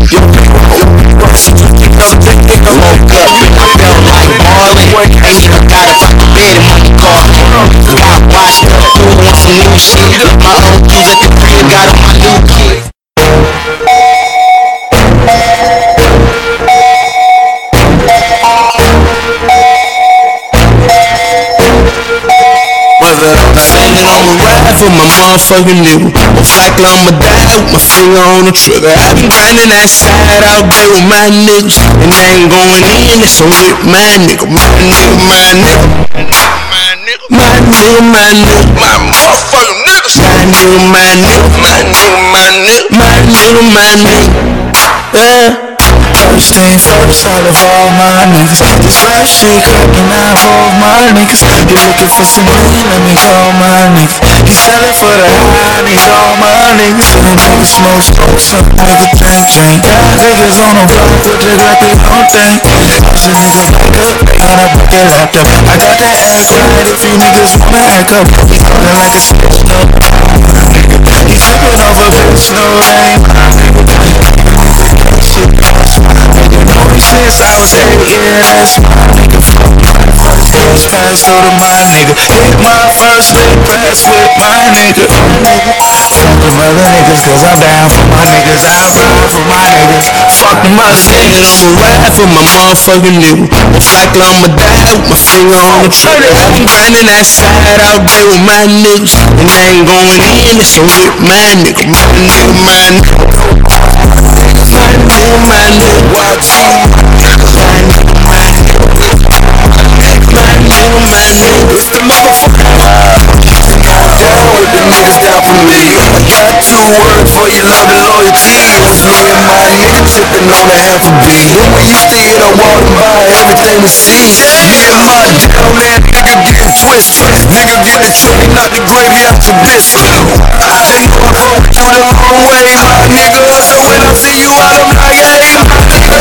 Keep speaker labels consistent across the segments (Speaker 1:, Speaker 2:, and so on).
Speaker 1: Woke up, I felt like ballin'. Ain't even got up out the bed and money call. Got washed up, threw on some new shit. My old dudes at the crib got on my new kid. Saying I'ma ride for my motherfucking nigga. Most likely I'ma die with my finger on the trigger. I been grinding that side out there with my niggas, and I ain't going in, it's so with my nigga. My nigga, my nigga. My nigga, my nigga. My motherfucking niggas. My nigga, my nigga. My nigga, my nigga. My nigga, my nigga.
Speaker 2: First thing first, I love all my niggas. This rap shit cracking out all my niggas. You looking for some money, let me call my niggas. He selling for the high, need all my niggas. Some niggas smoke, some niggas drink. Got niggas on the block, look just like they don't think. Push a nigga back up, got a bucket locked up. I got that ass right if you niggas wanna act up. He talking like a snitch, no. He tripping off a bitch, no, that ain't my nigga. Since I was 8, yeah, that's my nigga. Fuck my first dance pass through to my nigga. Hit my first leg press with my nigga. Fuck them other niggas, cause I'm down for my niggas. I ride for my niggas. Fuck them other niggas.
Speaker 1: I'ma ride for my motherfucking nigga. Most likely I'ma die with my finger on the trigger. I been grinding that side out there with my niggas, and I ain't going in, it's so with my nigga. My nigga, my nigga. My nigga, my nigga. Watch you. My nigga, my nigga. My nigga, my nigga. It's the motherfucker.
Speaker 2: Down with the niggas down for me. I got 2 words for your love and loyalty. It's me and my nigga tripping on a half a beat. When we used to hit a wall and buy everything we see. Me and my down there, nigga getting twisted. Nigga getting choked, not the gravy after this. I know I fuck with you the long way, my nigga. So when I see you out, I'm like, hey, my nigga.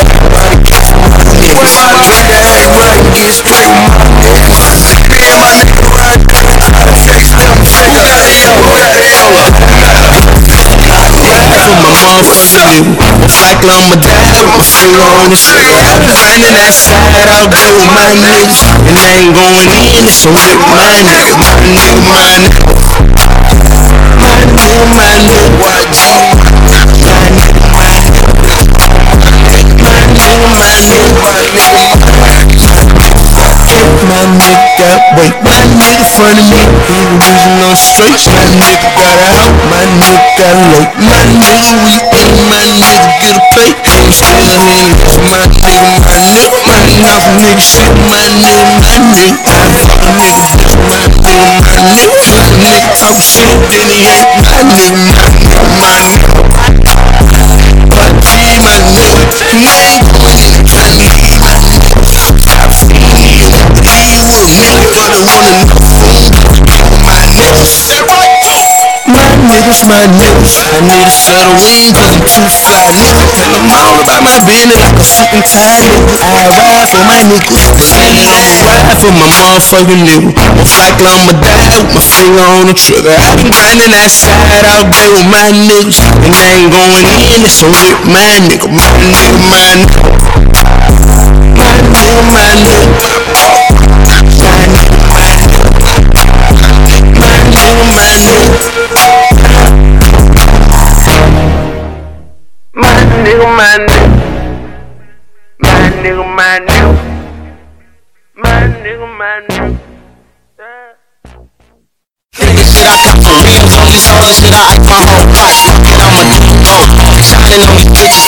Speaker 2: When my nigga ain't right, get straight, my nigga. Me and my nigga right there, try to fix them. Who got the yo? Who got the yo?
Speaker 1: For my motherfucking nigga. Most likely I'ma die with my finger on the trigger. I been grinding that side out there with my niggas, and I ain't going in, it's so with my nigga. My nigga, my nigga. My nigga, my nigga. Watch you. My nigga, my nigga. My nigga, my nigga. My nigga, wait, my nigga front of me, he was losing on straight. My nigga got a house, my nigga got a lake. My nigga, we pay, my nigga get a pay. Ain't still in this, my nigga, my nigga. My enough nigga shit, my nigga, my nigga. I fuck a nigga, bitch, my nigga, my nigga. My nigga talk shit, then he ain't my nigga, my nigga, my nigga. But gee, my nigga, he ain't going in the county, my nigga. I've seen you. Nigga wanna know my niggas. My niggas, my niggas. I need a set of wings, cause I'm too fly, nigga. Tell them all about my business like a suit and tie, nigga. I ride for my niggas. I'ma ride for my motherfucking nigga. Most likely I'ma die with my finger on the trigger. I been grinding that side out there with my niggas, and I ain't going in, it's so with my nigga. My nigga, my nigga. My nigga, my nigga. Shit I got for real, all this shit I act my whole life. Fuck it, I'ma do it. Shining on these bitches.